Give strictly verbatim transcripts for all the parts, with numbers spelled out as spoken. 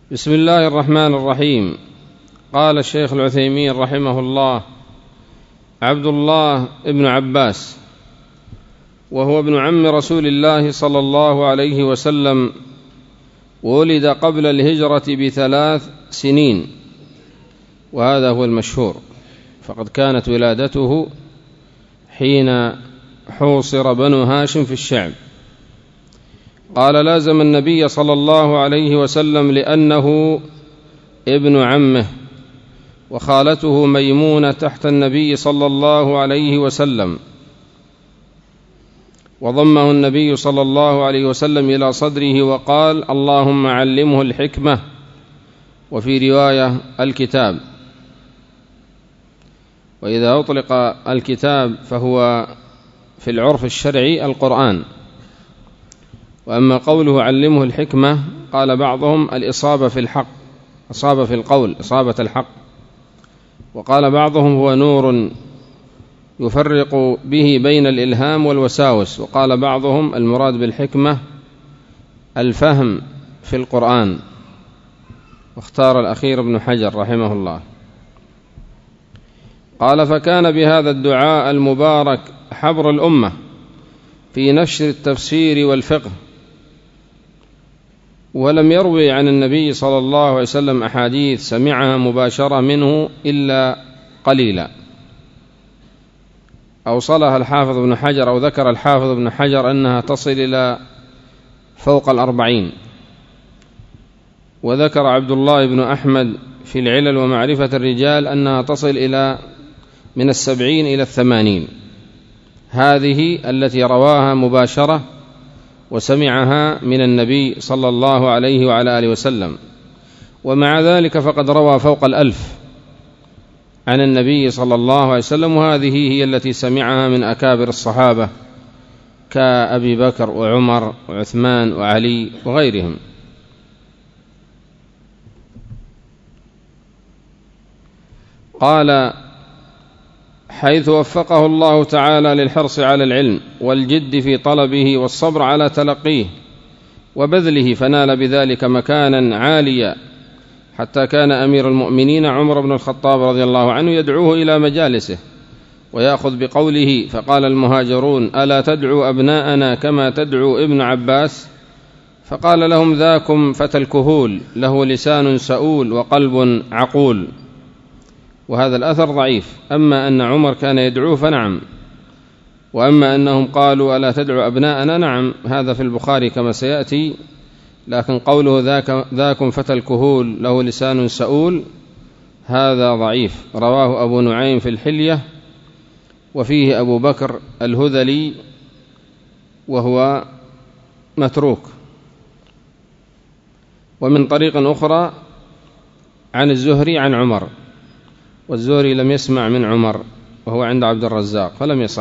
بسم الله الرحمن الرحيم. قال الشيخ العثيمين رحمه الله: عبد الله ابن عباس، وهو ابن عم رسول الله صلى الله عليه وسلم، ولد قبل الهجرة بثلاث سنين، وهذا هو المشهور، فقد كانت ولادته حين حوصر بنو هاشم في الشعب. قال: لازم النبي صلى الله عليه وسلم لأنه ابن عمه، وخالته ميمونة تحت النبي صلى الله عليه وسلم، وضمه النبي صلى الله عليه وسلم إلى صدره وقال: اللهم علمه الحكمة، وفي رواية الكتاب. وإذا أطلق الكتاب فهو في العرف الشرعي القرآن، وأما قوله علمه الحكمة قال بعضهم الإصابة في الحق، إصابة في القول، إصابة الحق. وقال بعضهم هو نور يفرق به بين الإلهام والوساوس. وقال بعضهم المراد بالحكمة الفهم في القرآن، واختار الأخير ابن حجر رحمه الله. قال: فكان بهذا الدعاء المبارك حبر الأمة في نشر التفسير والفقه، ولم يروي عن النبي صلى الله عليه وسلم أحاديث سمعها مباشرة منه إلا قليلا. أوصلها الحافظ ابن حجر، أو ذكر الحافظ ابن حجر أنها تصل إلى فوق الأربعين. وذكر عبد الله بن أحمد في العلل ومعرفة الرجال أنها تصل إلى من السبعين إلى الثمانين. هذه التي رواها مباشرة وسمعها من النبي صلى الله عليه وعلى آله وسلم. ومع ذلك فقد روى فوق الألف عن النبي صلى الله عليه وسلم، وهذه هي التي سمعها من أكابر الصحابة كأبي بكر وعمر وعثمان وعلي وغيرهم. قال: حيث وفقه الله تعالى للحرص على العلم والجد في طلبه والصبر على تلقيه وبذله، فنال بذلك مكانا عاليا، حتى كان أمير المؤمنين عمر بن الخطاب رضي الله عنه يدعوه إلى مجالسه ويأخذ بقوله. فقال المهاجرون: ألا تدعو أبناءنا كما تدعو ابن عباس؟ فقال لهم: ذاكم فتى الكهول، له لسان سؤول وقلب عقول. وهذا الأثر ضعيف. أما أن عمر كان يدعوه فنعم، وأما أنهم قالوا: ألا تدعو أبناءنا، نعم، هذا في البخاري كما سيأتي. لكن قوله ذاك ذاكم فتى الكهول له لسان سؤول هذا ضعيف، رواه أبو نعيم في الحلية، وفيه أبو بكر الهذلي وهو متروك. ومن طريق أخرى عن الزهري عن عمر، والزهري لم يسمع من عمر، وهو عند عبد الرزاق فلم يصح.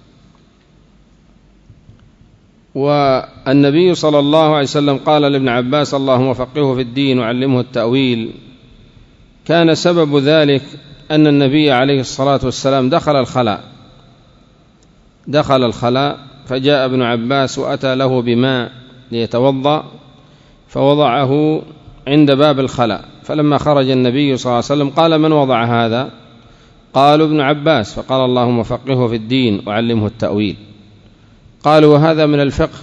والنبي صلى الله عليه وسلم قال لابن عباس: اللهم فقهه في الدين وعلمه التأويل. كان سبب ذلك أن النبي عليه الصلاة والسلام دخل الخلاء دخل الخلاء فجاء ابن عباس وأتى له بماء ليتوضأ، فوضعه عند باب الخلاء. فلما خرج النبي صلى الله عليه وسلم قال: من وضع هذا؟ قالوا: ابن عباس. فقال: اللهم فقهه في الدين وعلمه التأويل. قالوا: وهذا من الفقه.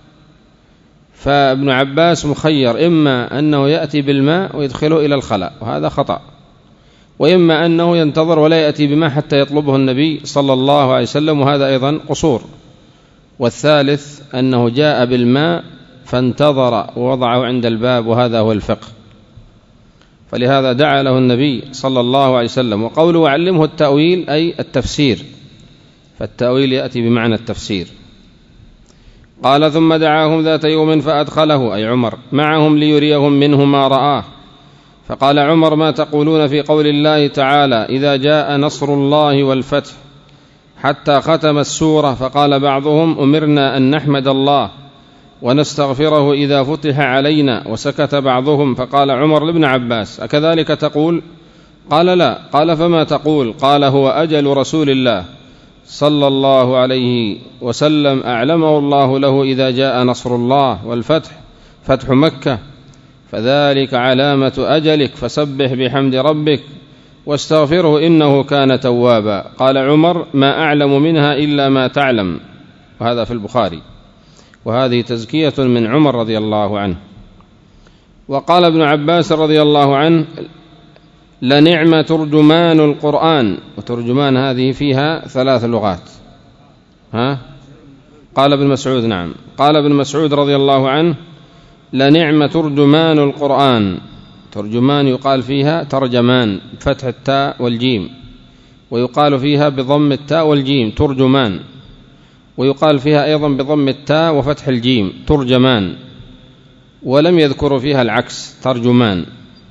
فابن عباس مخير، إما أنه يأتي بالماء ويدخله إلى الخلاء، وهذا خطأ، وإما أنه ينتظر ولا يأتي بماء حتى يطلبه النبي صلى الله عليه وسلم، وهذا أيضا قصور. والثالث أنه جاء بالماء فانتظر ووضعه عند الباب، وهذا هو الفقه. فلهذا دعا له النبي صلى الله عليه وسلم. وقوله وعلمه التأويل أي التفسير، فالتأويل يأتي بمعنى التفسير. قال: ثم دعاهم ذات يوم فأدخله، أي عمر، معهم ليريهم منه ما رآه. فقال عمر: ما تقولون في قول الله تعالى: إذا جاء نصر الله والفتح، حتى ختم السورة؟ فقال بعضهم: أمرنا أن نحمد الله ونستغفره إذا فتح علينا. وسكت بعضهم. فقال عمر لابن عباس: أكذلك تقول؟ قال: لا. قال: فما تقول؟ قال: هو أجل رسول الله صلى الله عليه وسلم أعلمه الله له إذا جاء نصر الله والفتح، فتح مكة، فذلك علامة أجلك، فسبح بحمد ربك واستغفره إنه كان توابا. قال عمر: ما أعلم منها إلا ما تعلم، وهذا في البخاري، وهذه تزكية من عمر رضي الله عنه. وقال ابن عباس رضي الله عنه: لنعم ترجمان القرآن. وترجمان هذه فيها ثلاث لغات. ها؟ قال ابن مسعود: نعم. قال ابن مسعود رضي الله عنه: لنعم ترجمان القرآن. ترجمان يقال فيها ترجمان بفتح التاء والجيم، ويقال فيها بضم التاء والجيم ترجمان، ويقال فيها أيضا بضم التاء وفتح الجيم ترجمان، ولم يذكر فيها العكس ترجمان.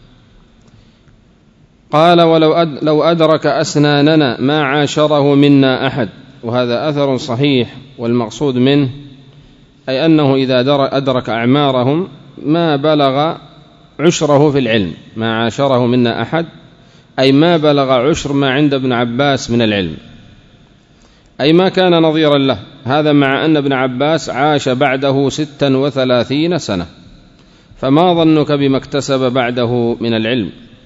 قال: ولو أد لو أدرك أسناننا ما عاشره منا أحد. وهذا أثر صحيح، والمقصود منه أي أنه إذا أدرك أعمارهم ما بلغ عشره في العلم. ما عاشره منا أحد أي ما بلغ عشر ما عند ابن عباس من العلم، أي ما كان نظيرا له. هذا مع أن ابن عباس عاش بعده ستا وثلاثين سنة، فما ظنك بما اكتسب بعده من العلم.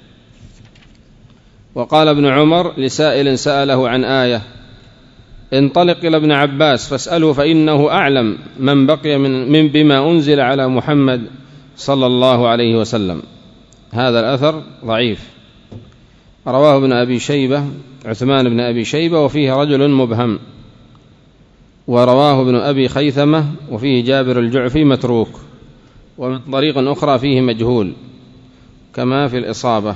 وقال ابن عمر لسائل سأله عن آية: انطلق إلى ابن عباس فاسأله فإنه أعلم من بقي من, من بما أنزل على محمد صلى الله عليه وسلم. هذا الأثر ضعيف، رواه ابن أبي شيبة عثمان بن أبي شيبة وفيه رجل مبهم، ورواه ابن أبي خيثمة وفيه جابر الجعفي متروك، ومن طريق أخرى فيه مجهول كما في الإصابة،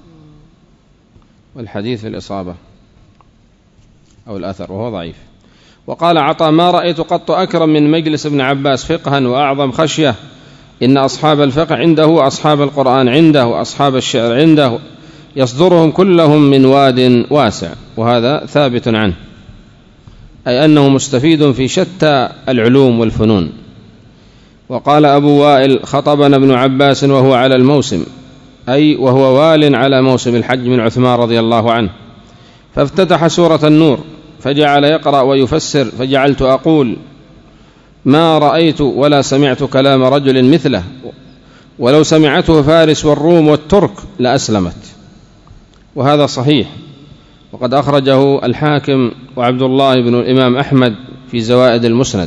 والحديث في الإصابة أو الأثر وهو ضعيف. وقال عطاء: ما رأيت قط أكرم من مجلس ابن عباس فقها وأعظم خشية. إن أصحاب الفقه عنده وأصحاب القرآن عنده وأصحاب الشعر عنده، يصدرهم كلهم من واد واسع. وهذا ثابت عنه، أي أنه مستفيد في شتى العلوم والفنون. وقال أبو وائل: خطبنا ابن عباس وهو على الموسم، أي وهو وال على موسم الحج من عثمان رضي الله عنه، فافتتح سورة النور فجعل يقرأ ويفسر، فجعلت أقول: ما رأيت ولا سمعت كلام رجل مثله، ولو سمعته فارس والروم والترك لأسلمت. وهذا صحيح، وقد أخرجه الحاكم وعبد الله بن الإمام أحمد في زوائد المسند.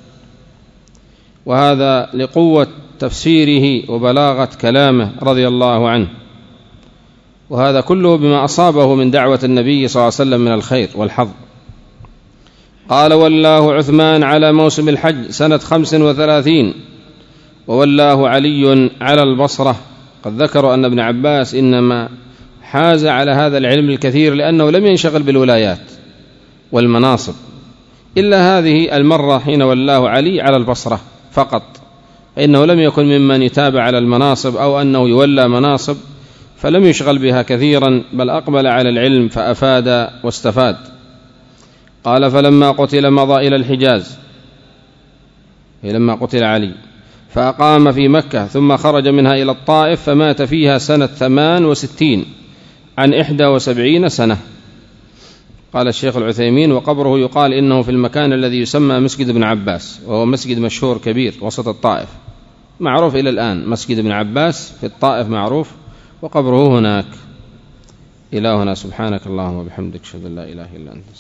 وهذا لقوة تفسيره وبلاغة كلامه رضي الله عنه، وهذا كله بما أصابه من دعوة النبي صلى الله عليه وسلم من الخير والحظ. قال: والله عثمان على موسم الحج سنة خمس وثلاثين، وولاه علي على البصرة. قد ذكروا أن ابن عباس إنما حاز على هذا العلم الكثير لأنه لم ينشغل بالولايات والمناصب إلا هذه المرة حين ولاه علي على البصرة فقط، فإنه لم يكن ممن يتابع على المناصب أو أنه يولى مناصب، فلم يشغل بها كثيرا، بل أقبل على العلم فأفاد واستفاد. قال: فلما قتل مضى إلى الحجاز، لما قتل علي، فأقام في مكة، ثم خرج منها إلى الطائف، فمات فيها سنة ثمان وستين عن إحدى وسبعين سنة. قال الشيخ العثيمين: وقبره يقال إنه في المكان الذي يسمى مسجد ابن عباس، وهو مسجد مشهور كبير وسط الطائف، معروف إلى الآن، مسجد ابن عباس في الطائف معروف، وقبره هناك. إلهنا سبحانك اللهم وبحمدك، أشهد أن لا إله إلا أنت.